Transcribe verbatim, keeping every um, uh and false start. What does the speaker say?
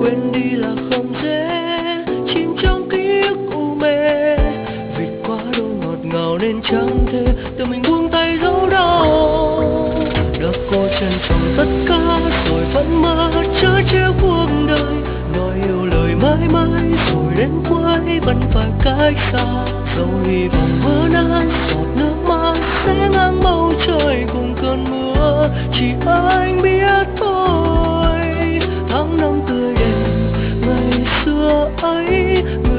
quên đi là không dễ, chìm trong ký ức u mê, vì quá đỗi ngọt ngào nên chẳng thể tự mình buông tay dấu đau. Đã cố trân trọng tất cả rồi vẫn mơ chớ trêu cuộc đời, nói yêu lời mãi mãi rồi đến cuối vẫn phải cách xa. Dẫu hy vọng vỡ nát giọt nước mắt sẽ ngang bầu trời cùng cơn mưa, chỉ anh biết thôi. Tháng năm tươi đẹp ngày xưa ấy,